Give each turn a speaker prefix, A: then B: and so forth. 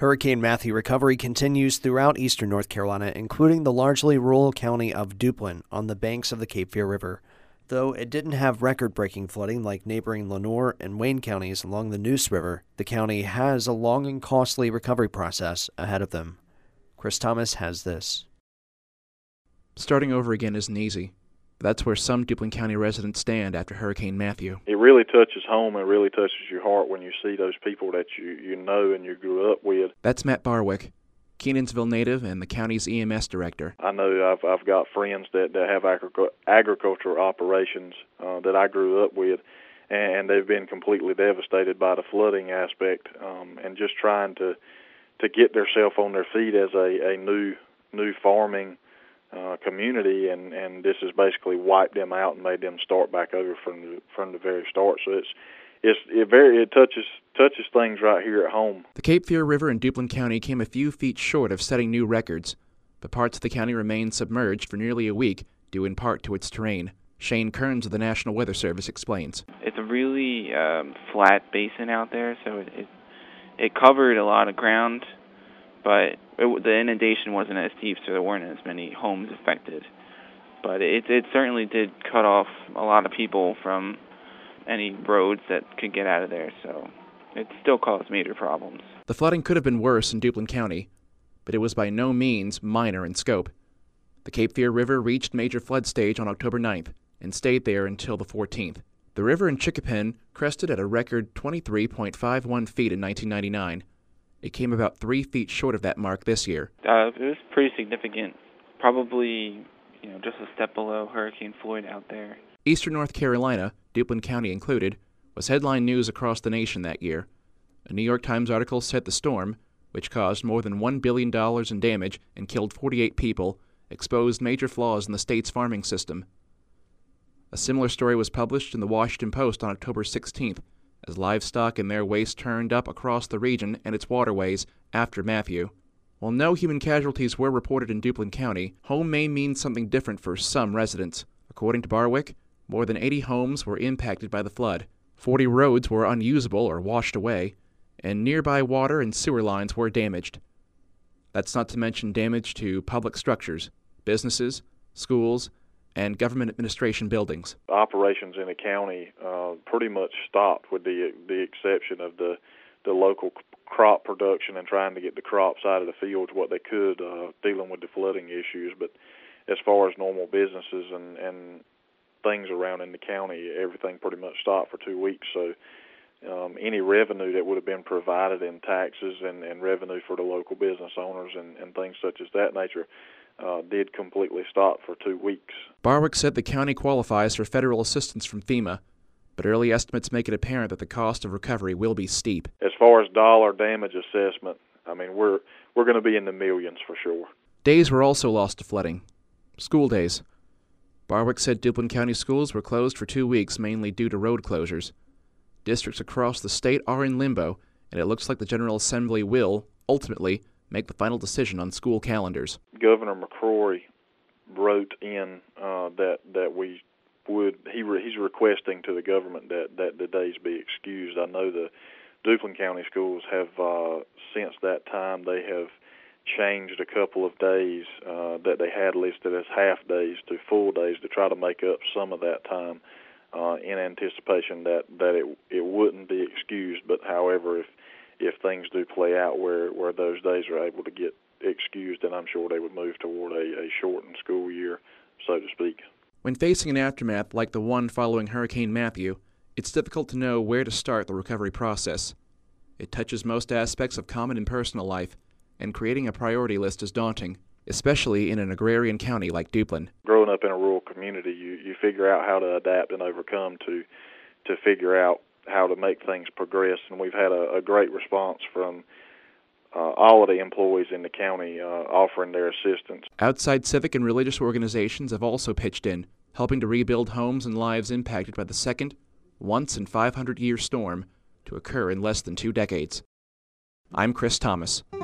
A: Hurricane Matthew recovery continues throughout eastern North Carolina, including the largely rural county of Duplin on the banks of the Cape Fear River. Though it didn't have record-breaking flooding like neighboring Lenoir and Wayne counties along the Neuse River, the county has a long and costly recovery process ahead of them. Chris Thomas has this.
B: Starting over again isn't easy. That's where some Duplin County residents stand after Hurricane Matthew.
C: It really touches home and really touches your heart when you see those people that you know and you grew up with.
B: That's Matt Barwick, Kenansville native and the county's EMS director.
C: I know I've got friends that have agricultural operations that I grew up with, and they've been completely devastated by the flooding aspect, and just trying to get themselves on their feet as a new farming community, and this has basically wiped them out and made them start back over from the very start. So it touches things right here at home.
B: The Cape Fear River in Duplin County came a few feet short of setting new records, but parts of the county remained submerged for nearly a week, due in part to its terrain. Shane Kearns of the National Weather Service explains.
D: It's a really flat basin out there, so it covered a lot of ground, but the inundation wasn't as deep, so there weren't as many homes affected. But it certainly did cut off a lot of people from any roads that could get out of there, so it still caused major problems.
B: The flooding could have been worse in Duplin County, but it was by no means minor in scope. The Cape Fear River reached major flood stage on October 9th and stayed there until the 14th. The river in Chickapin crested at a record 23.51 feet in 1999. It came about 3 feet short of that mark this year.
D: It was pretty significant, probably just a step below Hurricane Floyd out there.
B: Eastern North Carolina, Duplin County included, was headline news across the nation that year. A New York Times article said the storm, which caused more than $1 billion in damage and killed 48 people, exposed major flaws in the state's farming system. A similar story was published in the Washington Post on October 16th, as livestock and their waste turned up across the region and its waterways after Matthew. While no human casualties were reported in Duplin County, home may mean something different for some residents. According to Barwick, more than 80 homes were impacted by the flood. 40 roads were unusable or washed away, and nearby water and sewer lines were damaged. That's not to mention damage to public structures, businesses, schools, and government administration buildings.
C: Operations in the county pretty much stopped, with the exception of the local crop production and trying to get the crops out of the fields what they could, dealing with the flooding issues. But as far as normal businesses and things around in the county, everything pretty much stopped for 2 weeks. So any revenue that would have been provided in taxes and revenue for the local business owners and things such as that nature did completely stop for 2 weeks.
B: Barwick said the county qualifies for federal assistance from FEMA, but early estimates make it apparent that the cost of recovery will be steep.
C: As far as dollar damage assessment, I mean, we're going to be in the millions for sure.
B: Days were also lost to flooding. School days. Barwick said Duplin County schools were closed for 2 weeks, mainly due to road closures. Districts across the state are in limbo, and it looks like the General Assembly will, ultimately, make the final decision on school calendars.
C: Governor McCrory wrote in that we would. He's requesting to the government that the days be excused. I know the Duplin County schools have since that time they have changed a couple of days that they had listed as half days to full days to try to make up some of that time in anticipation that it wouldn't be excused. But however, if things do play out where those days are able to get excused, then I'm sure they would move toward a shortened school year, so to speak.
B: When facing an aftermath like the one following Hurricane Matthew, it's difficult to know where to start the recovery process. It touches most aspects of common and personal life, and creating a priority list is daunting, especially in an agrarian county like Duplin.
C: Growing up in a rural community, you figure out how to adapt and overcome to figure out how to make things progress, and we've had a great response from all of the employees in the county offering their assistance.
B: Outside civic and religious organizations have also pitched in, helping to rebuild homes and lives impacted by the second, once-in-500-year storm to occur in less than 2 decades. I'm Chris Thomas.